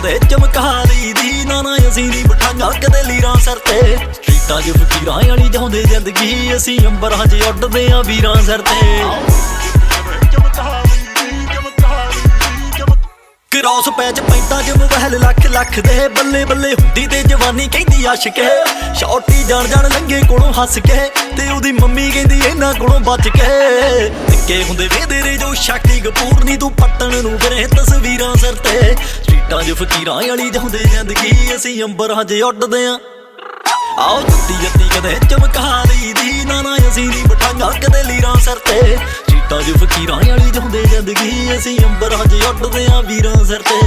ਕਦੇ ਚਮਕਾ ਲਈਦੀ ਨਾ ਨਾ ਅਸੀਂ ਨਹੀਂ ਬਿਠਾਈਆਂ ਕਦੇ ਲੀਰਾਂ ਸਿਰ ਤੇ ਸਟਰੀਟਾਂ 'ਚ ਫਕੀਰਾਂ ਵਾਲੀ ਜਿਉਂਦੇ ਜ਼ਿੰਦਗੀ ਅਸੀਂ ਅੰਬਰਾਂ 'ਚ ਉੱਡਦੇ ਆਂ ਵੀਰਾਂ ਸਿਰ ਤੇ ਕ੍ਰੋਸ ਪੈਚ ਪੈਂਟਾਂ 'ਚ ਮੋਬਾਈਲ ਲੱਖ ਲੱਖ ਦੇ ਬੱਲੇ ਬੱਲੇ ਹੁੰਦੀ ਤੇ ਜਵਾਨੀ ਕਹਿੰਦੀ ਆਸ਼ਕੇ ਸ਼ੌਟੀ ਜਾਣ ਜਾਣ ਲੰਘੇ ਕੋਲੋਂ ਹੱਸ ਕੇ ਤੇ ਉਹਦੀ ਮੰਮੀ ਕਹਿੰਦੀ ਇਹਨਾਂ ਕੋਲੋਂ ਬਚ ਕੇ ਨਿੱਕੇ ਹੁੰਦੇ ਵੇਦੇ ਰੇ ਜੋ ਸ਼ਕਤੀ ਕਪੂਰ ਨੀ ਤੂੰ ਪੱਟਣ ਨੂੰ ਫਿਰੇ ਤਸਵੀਰਾਂ ਸਿਰ ਤੇ ਸਟਰੀਟਾਂ 'ਚ ਫਕੀਰਾਂ ਵਾਲੀ ਜਿਉਂਦੇ ਜ਼ਿੰਦਗੀ ਅਸੀਂ ਅੰਬਰਾਂ 'ਚ ਉੱਡਦੇ ਆਂ ਆਓ ਜੱਤੀ ਜੱਤੀ ਕਦੇ ਚਮਕਾ ਲਈਦੀ ਨਾ ਨਾ ਅਸੀਂ ਨਹੀਂ ਬਿਠਾਈਆਂ ਕਦੇ ਲੀਰਾਂ ਸਿਰ ਤੇ ਸਟਰੀਟਾਂ 'ਚ ਫਕੀਰਾਂ ਵਾਲੀ ਜਿਉਂਦੇ ਜ਼ਿੰਦਗੀ ਅਸੀਂ ਅੰਬਰਾਂ 'ਚ ਉੱਡਦੇ ਆਂ ਵੀਰਾਂ ਸਿਰ ਤੇ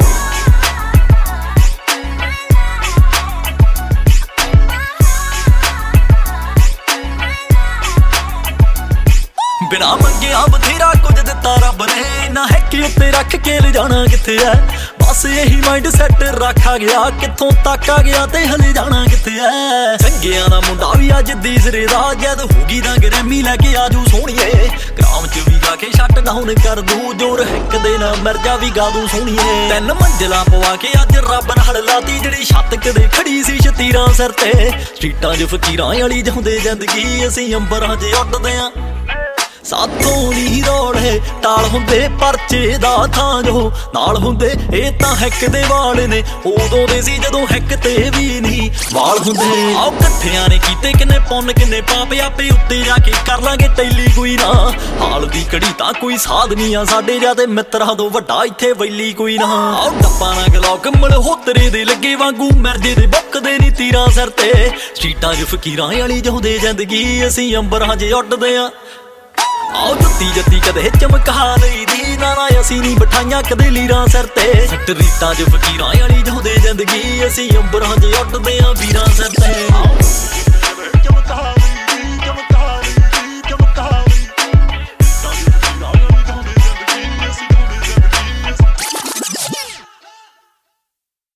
ਬਿਨਾ ਮੰਗਿਆ ਬਥੇਰਾ ਕੁਝ ਦਿੱਤਾ ਰੱਬ ਨੇ ਨਾ ਹੈ ਕਿ ਉੱਤੇ ਰੱਖ ਕੇ ਲਿਜਾਣਾ ਕਿੱਥੇ ਐ ਬਸ ਇਹੀ ਮਾਈਂਡ ਸੈਟ ਰੱਖਾ ਗਿਆ ਕਿੱਥੋਂ ਤੱਕ ਆ ਗਿਆ ਤੇ ਹਲੇ ਜਾਣਾ ਕਿੱਥੇ ਐ ਚੰਗਿਆਂ ਦਾ ਮੁੰਡਾ ਵੀ ਅੱਜ ਦੀ ਸਿਰੇ ਦਾ ਜਦ ਹੋਗੀ ਤਾਂ ਗਰੈਮੀ ਲੈ ਕੇ ਆਜੂ ਸੋਹਣੀਏ ਗ੍ਰਾਮ 'ਚ ਵੀ ਜਾ ਕੇ ਸ਼ਟ ਡਾਊਨ ਕਰ ਦੂ ਜੋਰ ਹਿੱਕ ਦੇ ਨਾ ਮਿਰਜਾ ਵੀ ਗਾ ਦੂ ਸੋਹਣੀਏ 3 ਮੰਜ਼ਲਾਂ ਪਵਾ ਕੇ ਅੱਜ ਰੱਬ ਨਾਲ ਲਾਤੀ ਜਿਹੜੀ ਛੱਤ ਕਦੇ ਖੜੀ ਸੀ ਸ਼ਤੀਰਾਂ ਸਿਰ ਤੇ ਸਟਰੀਟਾਂ 'ਚ ਫਕੀਰਾਂ ਵਾਲੀ ਜਿਉਂਦੇ ਜ਼ਿੰਦਗੀ ਅਸੀਂ ਅੰਬਰਾਂ 'ਚ ਉੱਡਦੇ ਆਂ ਸਾਥੋਂ ਨੀ ਰੋੜੇ ਟਾਲ ਹੁੰਦੇ ਪਰਚੇ ਦਾ ਥਾਂ ਜੋ ਨਾਲ ਹੁੰਦੇ ਇਹ ਤਾਂ ਹੈਕ ਦੇ ਵਾਲ ਨੇ ਉਦੋਂ ਦੇ ਸੀ ਜਦੋਂ ਹੈਕ ਤੇ ਵੀ ਨਹੀਂ ਵਾਲ ਹੁੰਦੇ ਆਓ ਇਕੱਠਿਆਂ ਨੇ ਕੀਤੇ ਕਿੰਨੇ ਪੁੰਨ ਕਿੰਨੇ ਪਾਪ ਆਪੇ ਉੱਤੇ ਜਾ ਕੇ ਕਰ ਲਾਂਗੇ ਟੈਲੀ ਕੋਈ ਨਾ ਹਾਲ ਦੀ ਘੜੀ ਤਾਂ ਕੋਈ ਸਾਧ ਨਹੀਂ ਆ ਸਾਡੇ ਜਿਆਦੇ ਮਿੱਤਰਾਂ ਤੋਂ ਵੱਡਾ ਇੱਥੇ ਵੈਲੀ ਕੋਈ ਨਾ ਆਓ ਡੱਪਾ ਨਾ ਗਲੋਕ ਮਲ ਹੋਤਰੇ ਦੇ ਲੱਗੇ ਵਾਂਗੂ ਮਰਦੇ ਦੇ ਬੁੱਕਦੇ ਨੀ ਤੀਰਾਂ ਸਿਰ ਤੇ ਸਟਰੀਟਾਂ 'ਚ ਫਕੀਰਾਂ ਵਾਲੀ ਜਿਉਂਦੇ ਜ਼ਿੰਦਗੀ ਅਸੀਂ ਅੰਬਰਾਂ 'ਚ ਉੱਡਦੇ ਆਂ ਆਓ ਜੱਤੀ ਜੱਤੀ ਕਦੇ ਚਮਕਾ ਲਈਦੀ ਨਾ ਨਾ ਅਸੀਂ ਨਹੀਂ ਬਿਠਾਈਆਂ ਕਦੇ ਲੀਰਾਂ ਸਿਰ ਤੇ ਸਟਰੀਟਾਂ 'ਚ ਫਕੀਰਾਂ ਵਾਲੀ ਜਿਉਂਦੇ ਜ਼ਿੰਦਗੀ ਅਸੀਂ ਅੰਬਰਾਂ 'ਚ ਉੱਡਦੇ ਆਂ ਵੀਰਾਂ ਸਿਰ ਤੇ